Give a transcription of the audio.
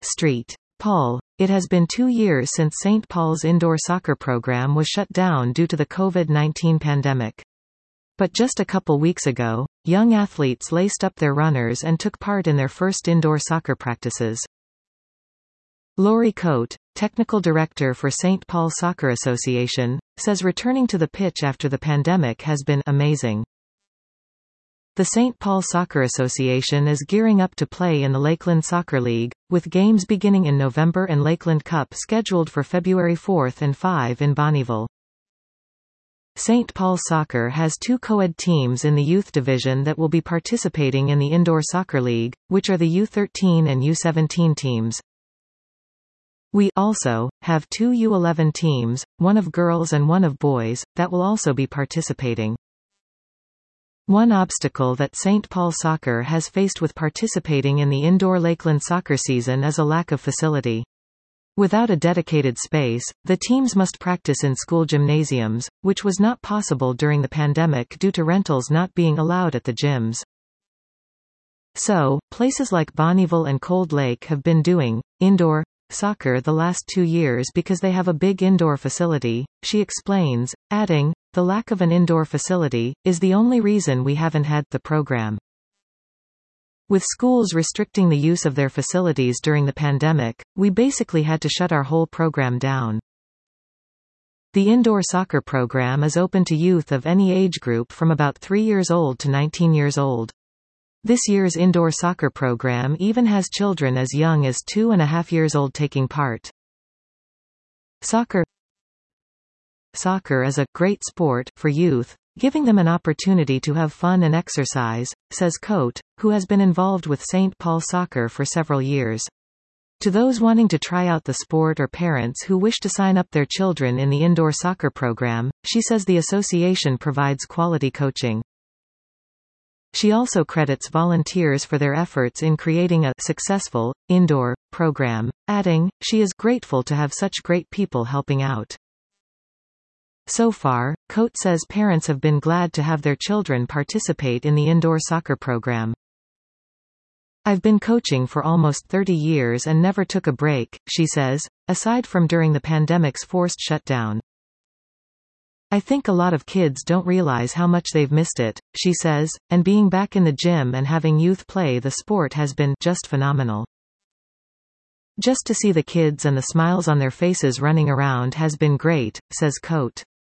St. Paul. It has been 2 years since St. Paul's indoor soccer program was shut down due to the COVID-19 pandemic. But just a couple weeks ago, young athletes laced up their runners and took part in their first indoor soccer practices. Laurie Coate, technical director for St. Paul Soccer Association, says returning to the pitch after the pandemic has been amazing. The St. Paul Soccer Association is gearing up to play in the Lakeland Soccer League, with games beginning in November and Lakeland Cup scheduled for February 4 and 5 in Bonnyville. St. Paul Soccer has 2 co-ed teams in the youth division that will be participating in the Indoor Soccer League, which are the U13 and U17 teams. We also have 2 U11 teams, one of girls and one of boys, that will also be participating. One obstacle that St. Paul Soccer has faced with participating in the indoor Lakeland soccer season is a lack of facility. Without a dedicated space, the teams must practice in school gymnasiums, which was not possible during the pandemic due to rentals not being allowed at the gyms. So, places like Bonnyville and Cold Lake have been doing indoor soccer the last 2 years because they have a big indoor facility, she explains, adding, "The lack of an indoor facility is the only reason we haven't had the program." With schools restricting the use of their facilities during the pandemic, we basically had to shut our whole program down. The indoor soccer program is open to youth of any age group from about 3 years old to 19 years old. This year's indoor soccer program even has children as young as 2.5 years old taking part. Soccer is a great sport for youth, giving them an opportunity to have fun and exercise, says Coate, who has been involved with St. Paul Soccer for several years. To those wanting to try out the sport or parents who wish to sign up their children in the indoor soccer program, she says the association provides quality coaching. She also credits volunteers for their efforts in creating a successful indoor program, adding, she is grateful to have such great people helping out. So far, Coate says parents have been glad to have their children participate in the indoor soccer program. "I've been coaching for almost 30 years and never took a break," she says, aside from during the pandemic's forced shutdown. "I think a lot of kids don't realize how much they've missed it," she says, and being back in the gym and having youth play the sport has been just phenomenal. "Just to see the kids and the smiles on their faces running around has been great," says Coate.